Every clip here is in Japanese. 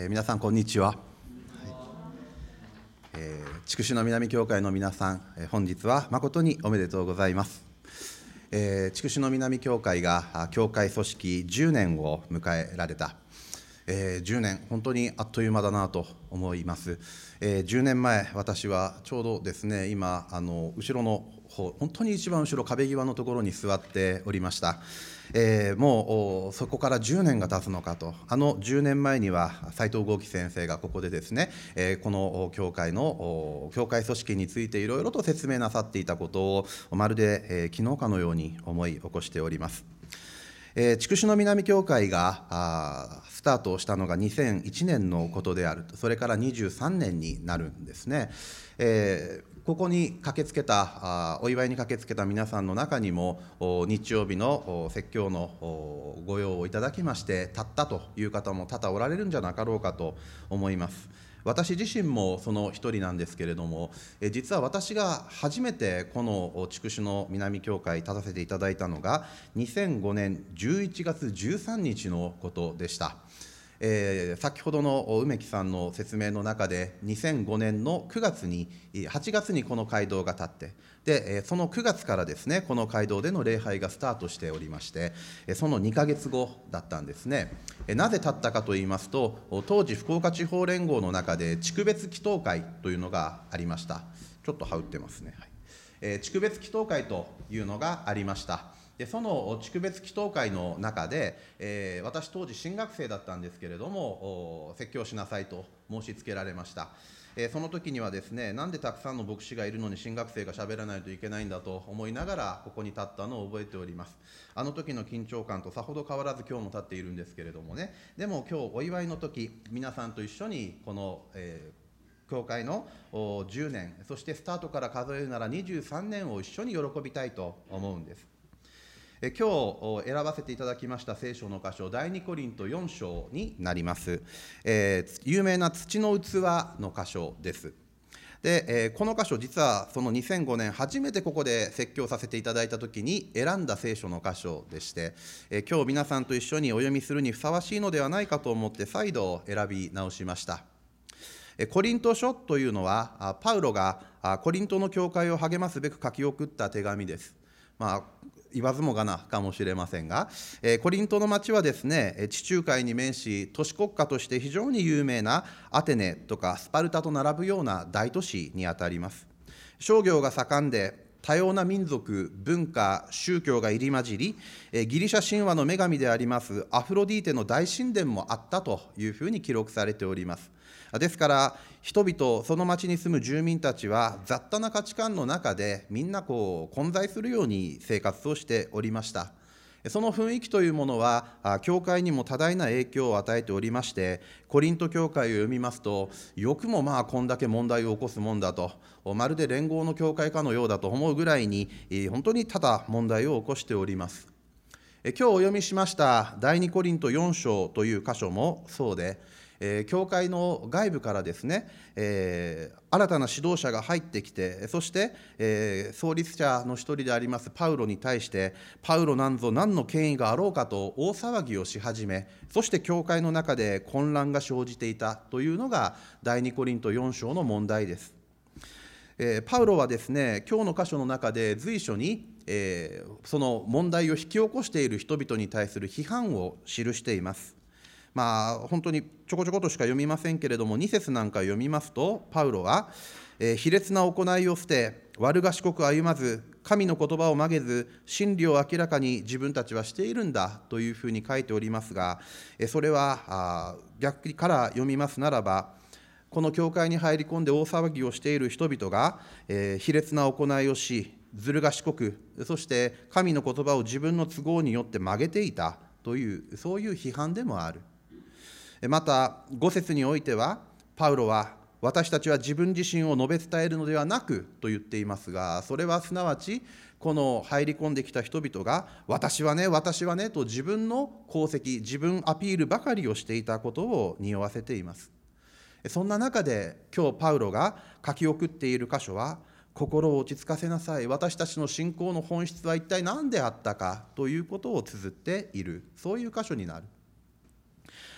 皆さんこんにちは。筑紫野南教会の皆さん、本日は誠におめでとうございます。筑紫野南教会が教会組織10年を迎えられた。10年、本当にあっという間だなと思います。10年前、私はちょうどですね、今、後ろの方、本当に一番後ろ、壁際のところに座っておりました。もうそこから10年が経つのかと、10年前には斉藤豪樹先生がここでですね、この教会の教会組織についていろいろと説明なさっていたことを、まるで昨日かのように思い起こしております。筑紫野南教会がスタートしたのが2001年のことであると、それから23年になるんですね。ここに駆けつけた、お祝いに駆けつけた皆さんの中にも、日曜日の説教のご用をいただきまして、立ったという方も多々おられるんじゃなかろうかと思います。私自身もその一人なんですけれども、実は私が初めてこの筑紫野南教会に立たせていただいたのが、2005年11月13日のことでした。先ほどの梅木さんの説明の中で、2005年の8月にこの街道が建って、でその9月からですね、この街道での礼拝がスタートしておりまして、その2ヶ月後だったんですね。なぜ建ったかといいますと、当時、福岡地方連合の中で、地区別祈祷会というのがありました。ちょっと羽打ってますね。地区別祈祷会というのがありました。でその地区別祈祷会の中で、私当時新学生だったんですけれども、説教しなさいと申し付けられました。その時にはですね、なんでたくさんの牧師がいるのに新学生がしゃべらないといけないんだと思いながらここに立ったのを覚えております。あの時の緊張感とさほど変わらず今日も立っているんですけれどもね。でも今日お祝いの時、皆さんと一緒にこの、教会の10年、そしてスタートから数えるなら23年を一緒に喜びたいと思うんです。今日選ばせていただきました聖書の箇所、第2コリント4章になります。有名な土の器の箇所です。でこの箇所、実はその2005年、初めてここで説教させていただいたときに選んだ聖書の箇所でして、今日皆さんと一緒にお読みするにふさわしいのではないかと思って、再度選び直しました。コリント書というのは、パウロがコリントの教会を励ますべく書き送った手紙です。言わずもがなかもしれませんが、コリントの町はですね、地中海に面し、都市国家として非常に有名なアテネとかスパルタと並ぶような大都市にあたります。商業が盛んで、多様な民族、文化、宗教が入り混じり、ギリシャ神話の女神でありますアフロディーテの大神殿もあったというふうに記録されております。ですから、人々、その町に住む住民たちは、雑多な価値観の中で、みんな混在するように生活をしておりました。その雰囲気というものは、教会にも多大な影響を与えておりまして、コリント教会を読みますと、よくもこんだけ問題を起こすもんだと、まるで連合の教会かのようだと思うぐらいに、本当に多々問題を起こしております。今日お読みしました第2コリント4章という箇所もそうで、教会の外部からですね、新たな指導者が入ってきて、そして、創立者の一人でありますパウロに対して、パウロなんぞ何の権威があろうかと大騒ぎをし始め、そして教会の中で混乱が生じていたというのが第2コリント4章の問題です。パウロはですね、今日の箇所の中で随所に、その問題を引き起こしている人々に対する批判を記しています。本当にちょこちょことしか読みませんけれども、2節なんか読みますと、パウロは、卑劣な行いを捨て、悪賢く歩まず、神の言葉を曲げず、真理を明らかに自分たちはしているんだというふうに書いておりますが、それは逆から読みますならば、この教会に入り込んで大騒ぎをしている人々が、卑劣な行いをし、ずる賢く、そして神の言葉を自分の都合によって曲げていたという、そういう批判でもある。また5節においては、パウロは私たちは自分自身を述べ伝えるのではなくと言っていますが、それはすなわちこの入り込んできた人々が私はねと自分の功績、自分アピールばかりをしていたことを匂わせています。そんな中で今日パウロが書き送っている箇所は、心を落ち着かせなさい、私たちの信仰の本質は一体何であったかということを綴っている、そういう箇所になる。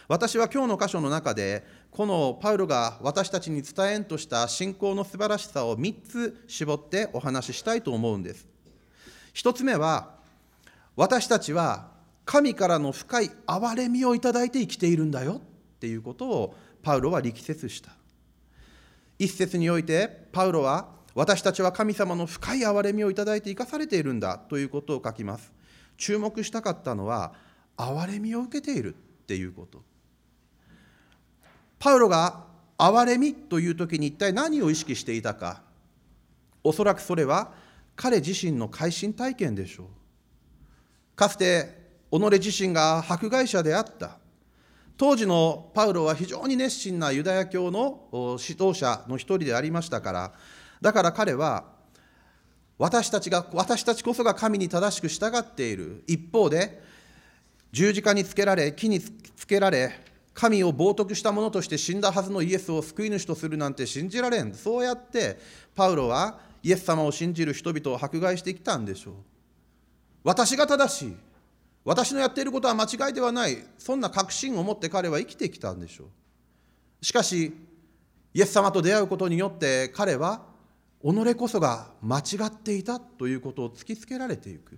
私は今日の箇所の中で、このパウロが私たちに伝えんとした信仰の素晴らしさを3つ絞ってお話ししたいと思うんです。1つ目は、私たちは神からの深い憐れみをいただいて生きているんだよっていうことをパウロは力説した。一節においてパウロは、私たちは神様の深い憐れみをいただいて生かされているんだということを書きます。注目したかったのは、憐れみを受けているっていうこと。パウロが憐れみという時に一体何を意識していたか。おそらくそれは彼自身の改心体験でしょう。かつて己自身が迫害者であった。当時のパウロは非常に熱心なユダヤ教の指導者の一人でありましたから、だから彼は私たちこそが神に正しく従っている一方で、十字架につけられ、木につけられ、神を冒涜した者として死んだはずのイエスを救い主とするなんて信じられん。そうやってパウロはイエス様を信じる人々を迫害してきたんでしょう。私が正しい、私のやっていることは間違いではない、そんな確信を持って彼は生きてきたんでしょう。しかしイエス様と出会うことによって彼は己こそが間違っていたということを突きつけられていく。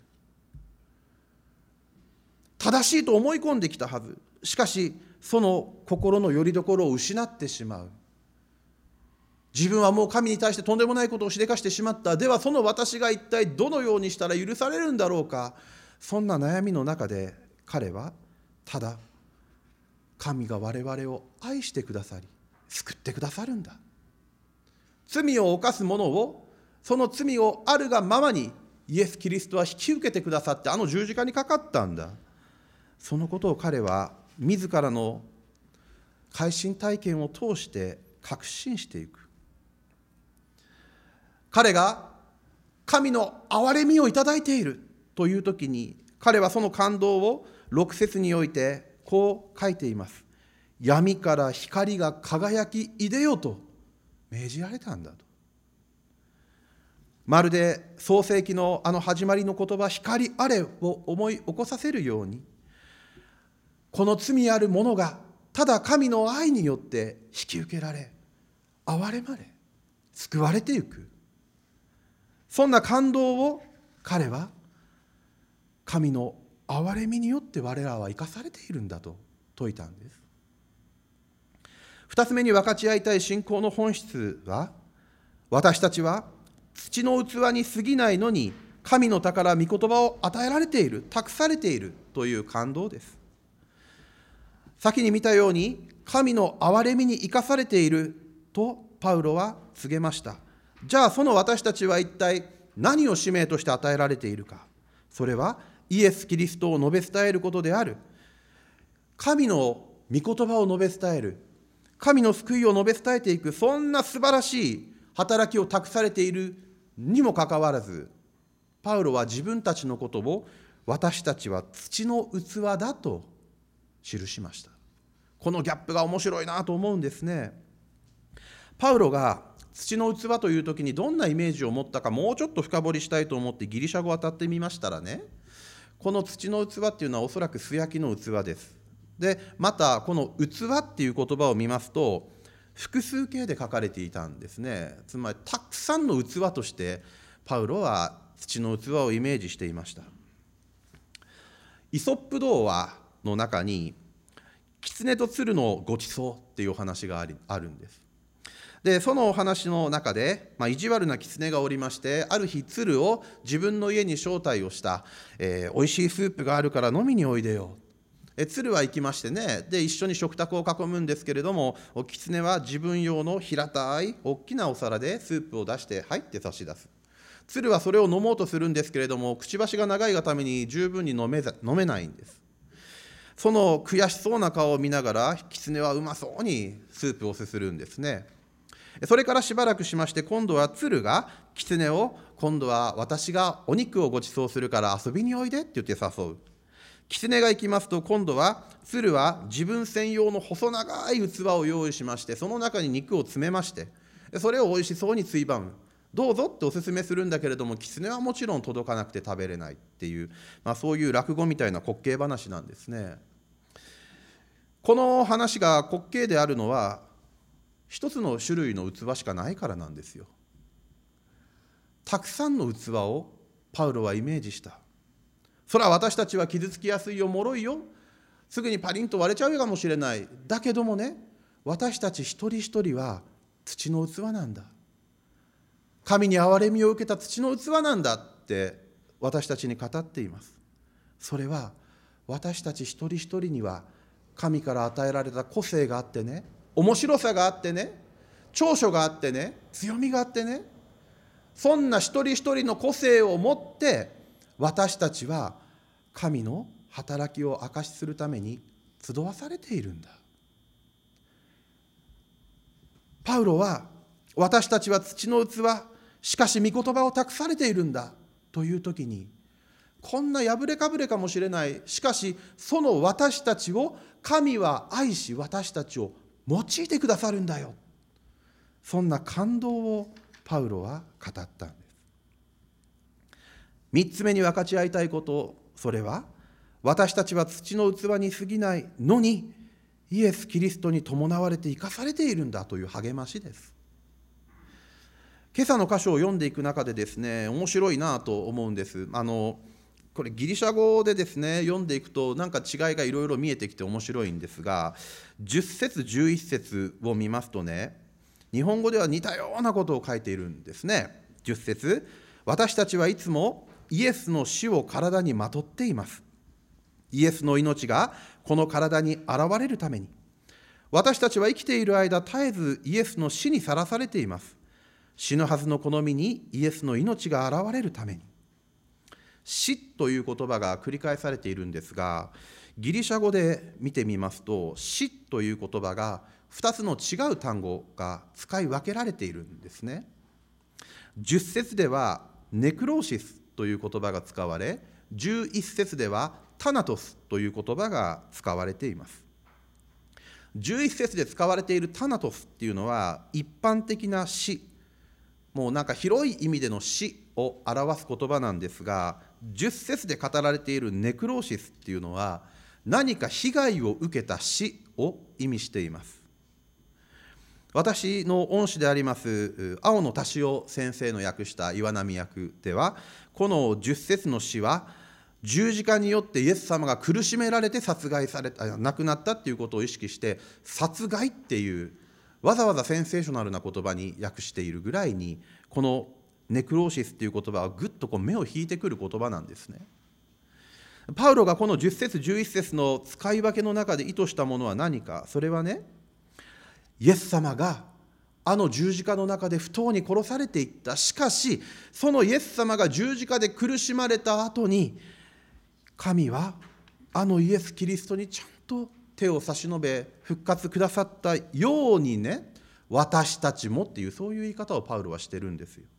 正しいと思い込んできたはず。しかしその心の拠り所を失ってしまう。自分はもう神に対してとんでもないことをしでかしてしまった。ではその私が一体どのようにしたら許されるんだろうか。そんな悩みの中で彼はただ神が我々を愛してくださり救ってくださるんだ。罪を犯す者を、その罪をあるがままにイエス・キリストは引き受けてくださって、あの十字架にかかったんだ。そのことを彼は自らの改心体験を通して確信していく。彼が神の憐れみをいただいているという時に、彼はその感動を6節においてこう書いています。闇から光が輝きいでよと命じられたんだと。まるで創世記のあの始まりの言葉、光あれを思い起こさせるように、この罪ある者がただ神の愛によって引き受けられ、憐れまれ、救われていく。そんな感動を彼は神の憐れみによって我らは生かされているんだと説いたんです。二つ目に分かち合いたい信仰の本質は、私たちは土の器に過ぎないのに神の宝御言葉を与えられている、託されているという感動です。先に見たように神の憐れみに生かされているとパウロは告げました。じゃあその私たちは一体何を使命として与えられているか。それはイエス・キリストを述べ伝えることである。神の御言葉を述べ伝える、神の救いを述べ伝えていく、そんな素晴らしい働きを託されているにもかかわらず、パウロは自分たちのことを私たちは土の器だと記しました。このギャップが面白いなと思うんですね。パウロが土の器という時にどんなイメージを持ったか、もうちょっと深掘りしたいと思ってギリシャ語を当たってみましたらね、この土の器っていうのはおそらく素焼きの器です。でまたこの器っていう言葉を見ますと複数形で書かれていたんですね。つまりたくさんの器としてパウロは土の器をイメージしていました。イソップ童話の中に狐と鶴のごちそうっていうお話があるんです。でそのお話の中で、意地悪な狐がおりまして、ある日鶴を自分の家に招待をした、おいしいスープがあるから飲みにおいでよ。鶴は行きましてね、で一緒に食卓を囲むんですけれども、狐は自分用の平たい大きなお皿でスープを出して入って差し出す。鶴はそれを飲もうとするんですけれども、くちばしが長いがために十分に飲めないんです。その悔しそうな顔を見ながら狐はうまそうにスープをすするんですね。それからしばらくしまして、今度は鶴が狐を、今度は私がお肉をご馳走するから遊びにおいでって言って誘う。狐が行きますと、今度は鶴は自分専用の細長い器を用意しまして、その中に肉を詰めまして、それをおいしそうについばむ。どうぞってお勧めするんだけれども、狐はもちろん届かなくて食べれないっていう、そういう落語みたいな滑稽話なんですね。 この話が滑稽であるのは、一つの種類の器しかないからなんですよ。たくさんの器をパウロはイメージした。それは私たちは傷つきやすいよ、脆いよ、すぐにパリンと割れちゃうかもしれない。だけどもね、私たち一人一人は土の器なんだ。神に憐れみを受けた土の器なんだって私たちに語っています。それは私たち一人一人には神から与えられた個性があってね、面白さがあってね、長所があってね、強みがあってね、そんな一人一人の個性を持って私たちは神の働きを証しするために集わされているんだ。パウロは私たちは土の器、しかし御言葉を託されているんだという時に、こんな破れかぶれかもしれない、しかしその私たちを神は愛し、私たちを用いてくださるんだよ、そんな感動をパウロは語ったんです。3つ目に分かち合いたいこと、それは私たちは土の器に過ぎないのにイエス・キリストに伴われて生かされているんだという励ましです。今朝の箇所を読んでいく中でですね、面白いなと思うんです。これギリシャ語でですね、読んでいくとなんか違いがいろいろ見えてきて面白いんですが、10節11節を見ますとね、日本語では似たようなことを書いているんですね。10節、私たちはいつもイエスの死を体にまとっています。イエスの命がこの体に現れるために、私たちは生きている間絶えずイエスの死にさらされています。死ぬはずのこの身にイエスの命が現れるために。死という言葉が繰り返されているんですが、ギリシャ語で見てみますと、死という言葉が2つの違う単語が使い分けられているんですね。10節ではネクローシスという言葉が使われ、11節ではタナトスという言葉が使われています。11節で使われているタナトスっていうのは一般的な死、もうなんか広い意味での死を表す言葉なんですが、10節で語られているネクローシスっていうのは何か被害を受けた死を意味しています。私の恩師であります青野俊夫先生の訳した岩波訳では、この10節の死は十字架によってイエス様が苦しめられて殺害された、亡くなったっていうことを意識して殺害っていうわざわざセンセーショナルな言葉に訳しているぐらいに、このネクローシスっていう言葉はぐっと目を引いてくる言葉なんですね。パウロがこの10節11節の使い分けの中で意図したものは何か、それはね、イエス様があの十字架の中で不当に殺されていった。しかしそのイエス様が十字架で苦しまれた後に、神はあのイエス・キリストにちゃんと手を差し伸べ復活くださったようにね、私たちもっていう、そういう言い方をパウロはしてるんですよ。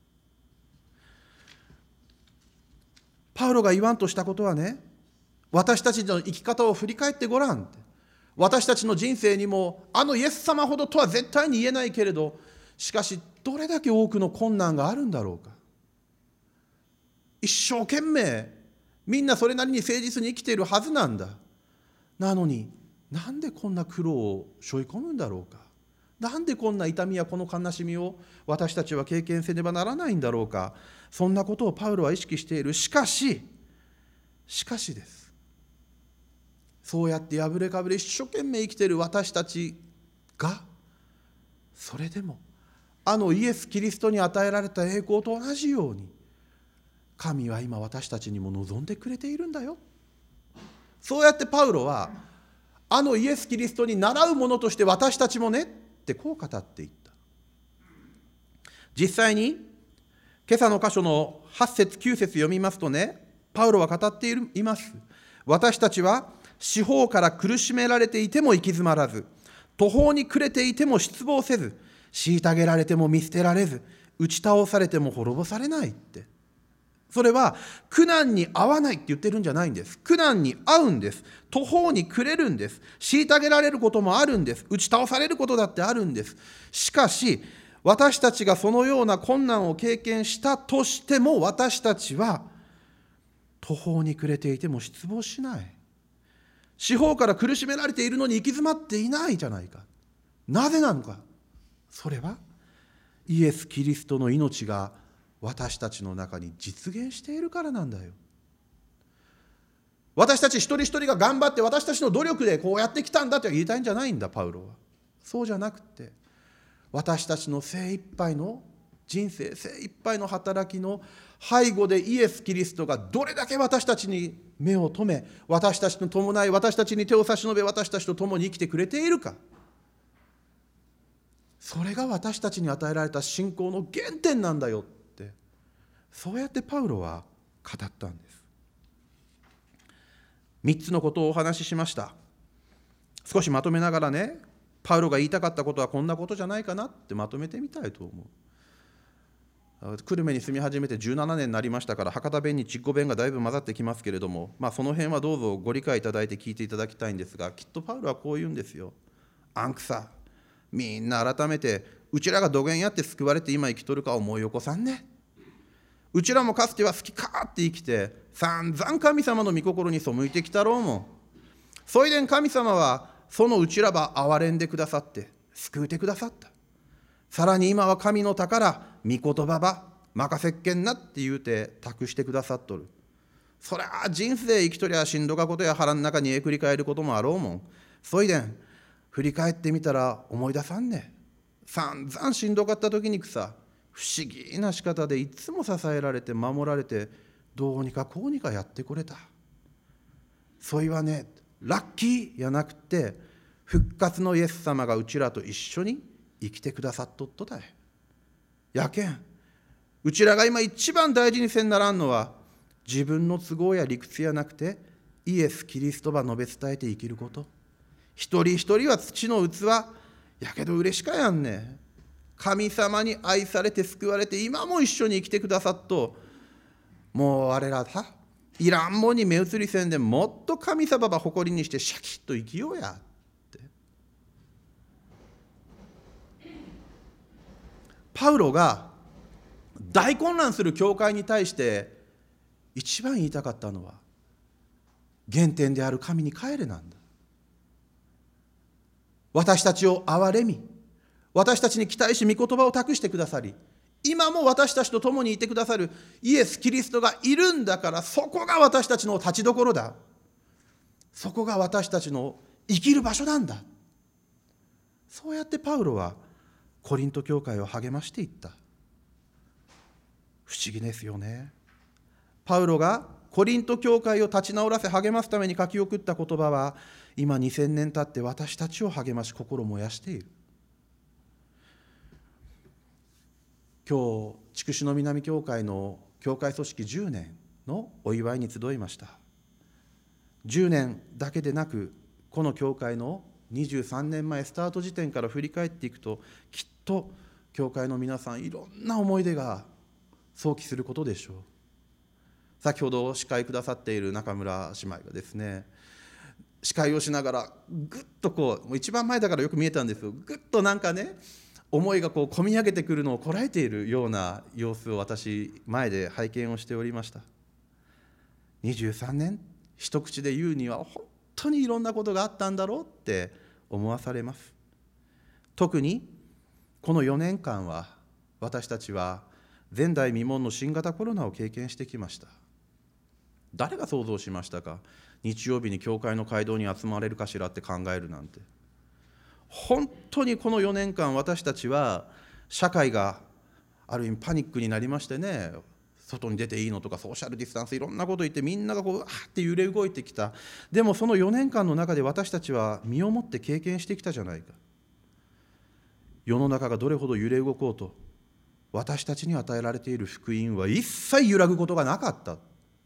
パウロが言わんとしたことはね、私たちの生き方を振り返ってごらんって、私たちの人生にもあのイエス様ほどとは絶対に言えないけれど、しかしどれだけ多くの困難があるんだろうか。一生懸命みんなそれなりに誠実に生きているはずなんだ。なのになんでこんな苦労を背負い込むんだろうか。なんでこんな痛みやこの悲しみを私たちは経験せねばならないんだろうか。そんなことをパウロは意識している。しかしです。そうやって破れかぶれ一生懸命生きている私たちが、それでもあのイエス・キリストに与えられた栄光と同じように、神は今私たちにも望んでくれているんだよ。そうやってパウロはあのイエス・キリストに倣う者として私たちもねってこう語っていった。実際に今朝の箇所の8節9節読みますとね、パウロは語っています。私たちは四方から苦しめられていても行き詰まらず、途方に暮れていても失望せず、虐げられても見捨てられず、打ち倒されても滅ぼされないって。それは苦難に遭わないって言ってるんじゃないんです。苦難に遭うんです。途方に暮れるんです。虐げられることもあるんです。打ち倒されることだってあるんです。しかし私たちがそのような困難を経験したとしても、私たちは途方に暮れていても失望しない。 四方から苦しめられているのに行き詰まっていないじゃないか。なぜなのか。それはイエス・キリストの命が私たちの中に実現しているからなんだよ。私たち一人一人が頑張って私たちの努力でこうやってきたんだと言いたいんじゃないんだ、パウロは。そうじゃなくて、私たちの精一杯の人生、精一杯の働きの背後でイエス・キリストがどれだけ私たちに目を留め、私たちと伴い、私たちに手を差し伸べ、私たちと共に生きてくれているか。それが私たちに与えられた信仰の原点なんだよって、そうやってパウロは語ったんです。3つのことをお話ししました。少しまとめながらね、パウロが言いたかったことはこんなことじゃないかなってまとめてみたいと思う。久留米に住み始めて17年になりましたから、博多弁に筑後弁がだいぶ混ざってきますけれども、その辺はどうぞご理解いただいて聞いていただきたいんですが、きっとパウロはこう言うんですよ。あんくさ、みんな改めてうちらがどげんやって救われて今生きとるか思い起こさんね。うちらもかつては好きかって生きて散々神様の御心に背いてきたろうもん。そいでん神様はそのうちらば憐れんでくださって救うてくださった。さらに今は神の宝御言葉ば任せっけんなって言うて託してくださっとる。そりゃ人生生きとりゃしんどかことや腹の中に繰り返ることもあろうもん。そいでん振り返ってみたら思い出さんね。散々しんどかった時にくさ、不思議な仕方でいつも支えられて守られて、どうにかこうにかやってくれた。そいはね、ラッキーやなくて、復活のイエス様がうちらと一緒に生きてくださっとっとだい。やけん、うちらが今一番大事にせんならんのは、自分の都合や理屈やなくて、イエス・キリストば述べ伝えて生きること。一人一人は土の器やけど嬉しかやんね。神様に愛されて救われて今も一緒に生きてくださっと、もう我らさいらんもんに目移りせんでもっと神様ば誇りにしてシャキッと生きようやって。パウロが大混乱する教会に対して一番言いたかったのは、原点である神に帰れなんだ。私たちを憐れみ、私たちに期待し御言葉を託してくださり、今も私たちと共にいてくださるイエス・キリストがいるんだから、そこが私たちの立ちどころだ。そこが私たちの生きる場所なんだ。そうやってパウロはコリント教会を励ましていった。不思議ですよね。パウロがコリント教会を立ち直らせ励ますために書き送った言葉は、今2000年経って私たちを励まし心を燃やしている。今日筑紫野南教会の教会組織10年のお祝いに集いました。10年だけでなく、この教会の23年前スタート時点から振り返っていくと、きっと教会の皆さんいろんな思い出が想起することでしょう。先ほど司会くださっている中村姉妹がですね、司会をしながらぐっともう一番前だからよく見えたんですよ。ぐっとなんかね、思いが込み上げてくるのをこらえているような様子を私前で拝見をしておりました。23年一口で言うには本当にいろんなことがあったんだろうって思わされます。特にこの4年間は私たちは前代未聞の新型コロナを経験してきました。誰が想像しましたか。日曜日に教会の会堂に集まれるかしらって考えるなんて。本当にこの4年間私たちは社会がある意味パニックになりましてね、外に出ていいのとかソーシャルディスタンスいろんなこと言ってみんながわーって揺れ動いてきた。でもその4年間の中で私たちは身をもって経験してきたじゃないか。世の中がどれほど揺れ動こうと、私たちに与えられている福音は一切揺らぐことがなかった。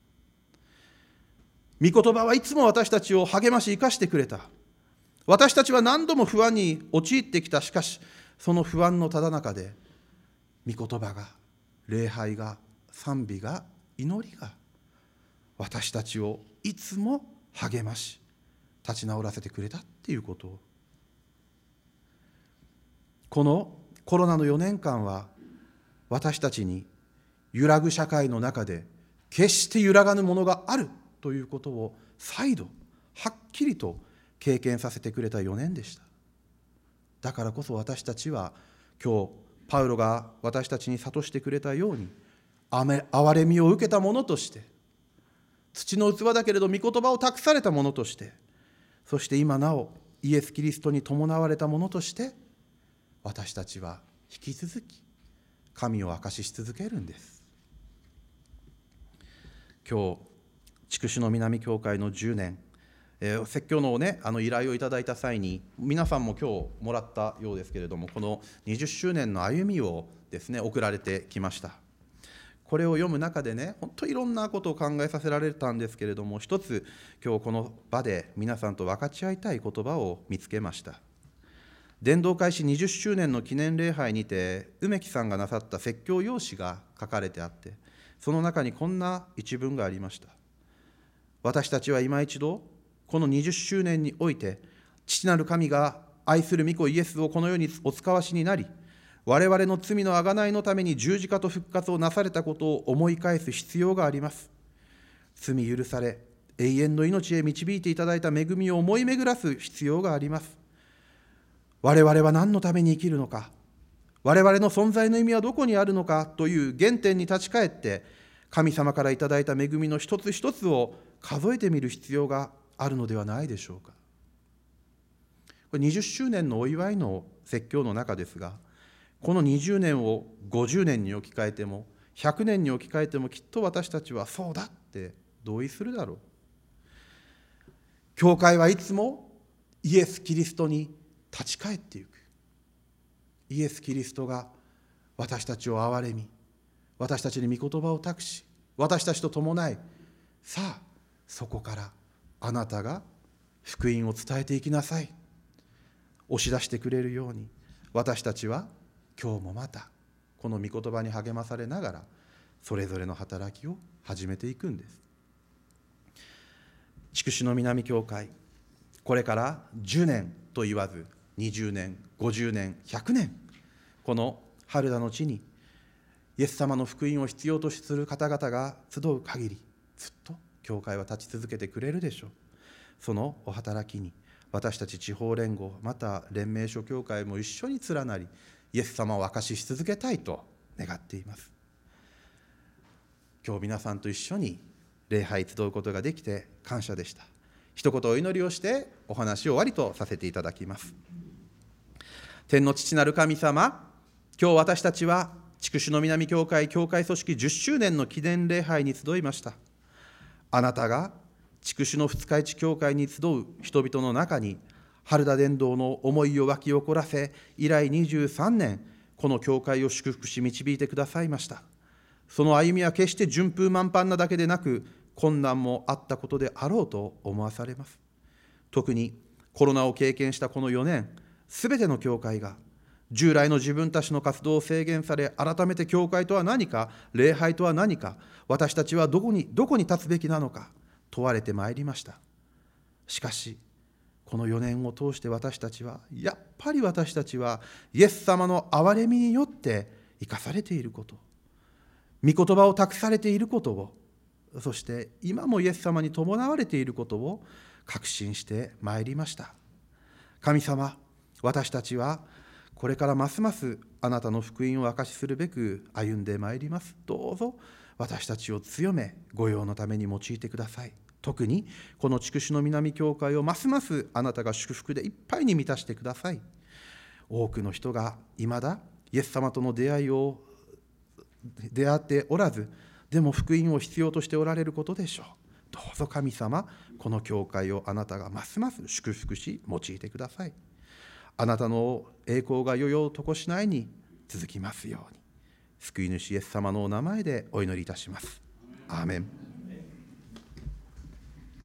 御言葉はいつも私たちを励まし生かしてくれた。私たちは何度も不安に陥ってきた。しかしその不安のただ中で御言葉が、礼拝が、賛美が、祈りが私たちをいつも励まし立ち直らせてくれたっていうことを、このコロナの4年間は私たちに揺らぐ社会の中で決して揺らがぬものがあるということを再度はっきりと経験させてくれた4年でした。だからこそ私たちは今日パウロが私たちに諭してくれたように、憐れみを受けた者として、土の器だけれど御言葉を託された者として、そして今なおイエス・キリストに伴われた者として、私たちは引き続き神を証しし続けるんです。今日筑紫野南教会の10年、説教のね、依頼をいただいた際に、皆さんも今日もらったようですけれども、この20周年の歩みをですね、送られてきました。これを読む中でね、本当にいろんなことを考えさせられたんですけれども、一つ今日この場で皆さんと分かち合いたい言葉を見つけました。伝道開始20周年の記念礼拝にて、梅木さんがなさった説教用紙が書かれてあって、その中にこんな一文がありました。私たちは今一度この20周年において、父なる神が愛する御子イエスをこの世にお使わしになり、我々の罪の贖いのために十字架と復活をなされたことを思い返す必要があります。罪許され、永遠の命へ導いていただいた恵みを思い巡らす必要があります。我々は何のために生きるのか、我々の存在の意味はどこにあるのかという原点に立ち返って、神様からいただいた恵みの一つ一つを数えてみる必要があるのではないでしょうか。これ20周年のお祝いの説教の中ですが、この20年を50年に置き換えても100年に置き換えても、きっと私たちはそうだって同意するだろう。教会はいつもイエス・キリストに立ち返っていく。イエス・キリストが私たちを憐れみ、私たちに御言葉を託し、私たちと伴い、さあそこからあなたが福音を伝えていきなさい、押し出してくれるように、私たちは今日もまたこの御言葉に励まされながら、それぞれの働きを始めていくんです。筑紫野南教会、これから10年と言わず20年、50年、100年、この春田の地にイエス様の福音を必要とする方々が集う限り、ずっと教会は立ち続けてくれるでしょう。そのお働きに私たち地方連合、また連盟諸教会も一緒に連なり、イエス様を証しし続けたいと願っています。今日皆さんと一緒に礼拝集うことができて感謝でした。一言お祈りをしてお話を終わりとさせていただきます。天の父なる神様、今日私たちは筑紫野南教会教会組織10周年の記念礼拝に集いました。あなたが筑紫野二日市教会に集う人々の中に春田伝道の思いを湧き起こらせ、以来23年この教会を祝福し導いてくださいました。その歩みは決して順風満帆なだけでなく、困難もあったことであろうと思わされます。特にコロナを経験したこの4年、すべての教会が従来の自分たちの活動を制限され、改めて教会とは何か、礼拝とは何か、私たちはどこに立つべきなのか問われてまいりました。しかしこの4年を通して私たちは、やっぱり私たちはイエス様の憐れみによって生かされていること、御言葉を託されていることを、そして今もイエス様に伴われていることを確信してまいりました。神様、私たちはこれからますますあなたの福音を証しするべく歩んでまいります。どうぞ私たちを強め、御用のために用いてください。特にこの筑紫野南教会をますますあなたが祝福でいっぱいに満たしてください。多くの人がいまだイエス様との出会っておらず、でも福音を必要としておられることでしょう。どうぞ神様、この教会をあなたがますます祝福し用いてください。あなたの栄光が世々とこしないに続きますように、救い主イエス様のお名前でお祈りいたします。アーメン。